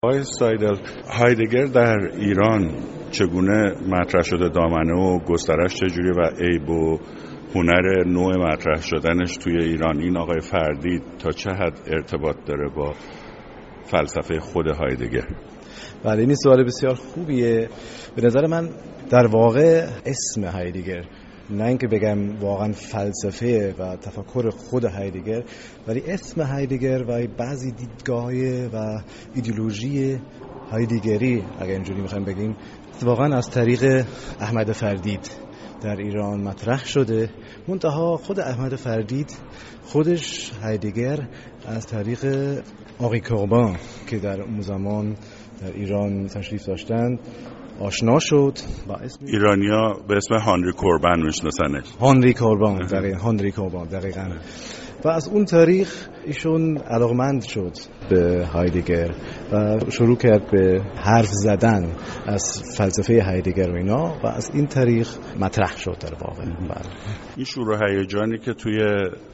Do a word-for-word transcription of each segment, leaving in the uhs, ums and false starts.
آقای سایدل، هایدگر در ایران چگونه مطرح شده، دامنه و گسترش چجوری و عیب و هنر نوع مطرح شدنش توی ایران، این آقای فردید تا چه حد ارتباط داره با فلسفه خود هایدگر؟ بله، این سوال بسیار خوبیه. به نظر من در واقع اسم هایدگر، نه اینکه بگم واقعا فلسفه و تفکر خود هایدگر، ولی اسم هایدگر و بعضی دیدگاه و ایدئولوژی هایدگری اگر اینجوری میخوایم بگیم واقعا از طریق احمد فردید در ایران مطرح شده. منتها خود احمد فردید خودش هایدگر از طریق آقای کوربان که در اون زمان در ایران تشریف داشتند آشنا شد با اسم ایرانیا به اسم هانری کوربان میشناسنش. هانری کوربان دقیقاً هانری کوربان دقیقاً و از اون تاریخ ایشون علاقمند شد به هایدگر و شروع کرد به حرف زدن از فلسفه هایدگر و اینا و از این طریق مطرح شد در واقع. این شور و هیجانی که توی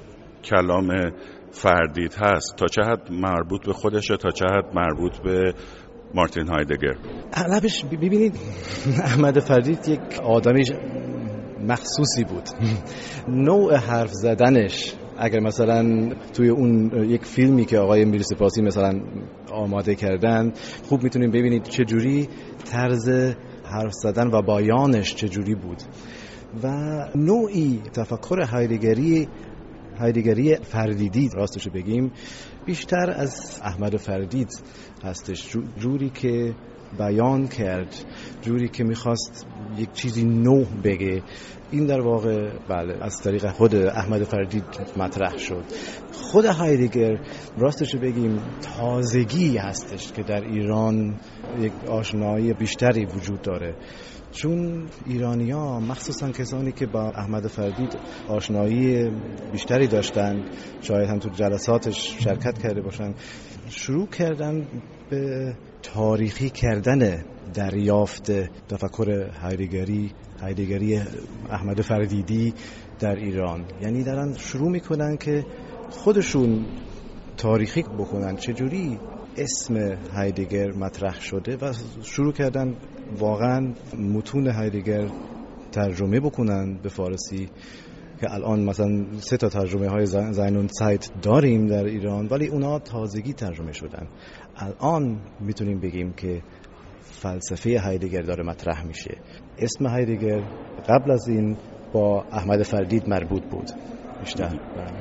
کلام فردید هست تا چه حد مربوط به خودشه، تا چه حد مربوط به مارتین هایدگر؟ اغلبش ببینید احمد فردید یک آدمی مخصوصی بود. نوع حرف زدنش اگر مثلا توی اون یک فیلمی که آقای میرسپاسی مثلا آماده کردن خوب میتونیم ببینید چجوری طرز حرف زدن و بیانش چجوری بود و نوعی تفکر هایدگری هایدگری فردیدی راستش بگیم بیشتر از احمد فردید هستش، جوری که بیان کرد، جوری که میخواست یک چیزی نو بگه. این در واقع بله از طریق خود احمد فردید مطرح شد. خود هایدگر راستش بگیم تازگی هستش که در ایران یک آشنایی بیشتری وجود داره، چون ایرانی‌ها مخصوصا کسانی که با احمد فردید آشنایی بیشتری داشتن، شاید هم تو جلساتش شرکت کرده باشن، شروع کردن به تاریخی کردن دریافت تفکر هایدگری هایدگری احمد فردیدی در ایران. یعنی دارن شروع میکنن که خودشون تاریخی بکنن چجوری اسم هایدگر مطرح شده و شروع کردن واقعا متون هایدگر ترجمه بکنن به فارسی که الان مثلا سه تا ترجمه های زینون سایت داریم در ایران، ولی اونا تازگی ترجمه شدن. الان میتونیم بگیم که فلسفه هایدگر داره مطرح میشه. اسم هایدگر قبل از این با احمد فردید مربوط بود بیشتر.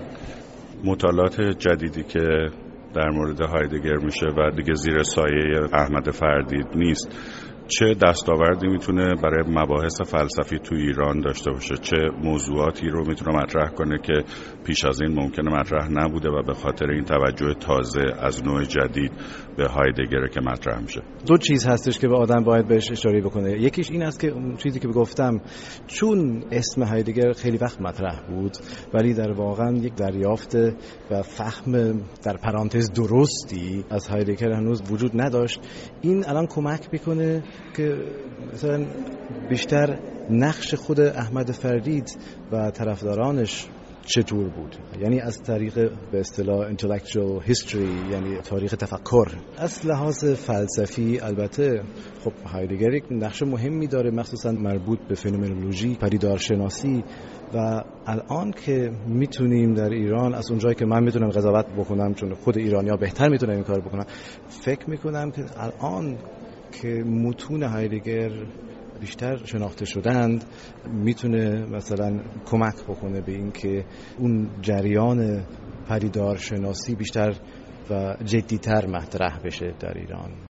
مطالعات جدیدی که در مورد هایدگر میشه و دیگه زیر سایه احمد فردید نیست، چه دستاوردی میتونه برای مباحث فلسفی تو ایران داشته باشه؟ چه موضوعاتی رو میتونه مطرح کنه که پیش از این ممکنه مطرح نبوده و به خاطر این توجه تازه از نوع جدید به هایدگر که مطرح میشه؟ دو چیز هستش که به آدم باید بهش اشاره بکنه. یکیش این است که اون چیزی که گفتم، چون اسم هایدگر خیلی وقت مطرح بود ولی در واقع یک دریافت و فهم در پرانتز درستی از هایدگر هنوز وجود نداشت. این الان کمک میکنه که مثلا بیشتر نقش خود احمد فردید و طرفدارانش چطور بود، یعنی از طریق به اصطلاح intellectual history، یعنی تاریخ تفکر. از لحاظ فلسفی البته خب هایدگر یک نقش مهمی داره، مخصوصا مربوط به فنومنولوژی، پدیدارشناسی و الان که میتونیم در ایران از اونجایی که من میتونم قضاوت بکنم چون خود ایرانی‌ها بهتر میتونن این کار بکنن، فکر میکنم که الان که متون هایدگر بیشتر شناخته شدند میتونه مثلا کمک بکنه به این که اون جریان پدیدارشناسی بیشتر و جدی‌تر مطرح بشه در ایران.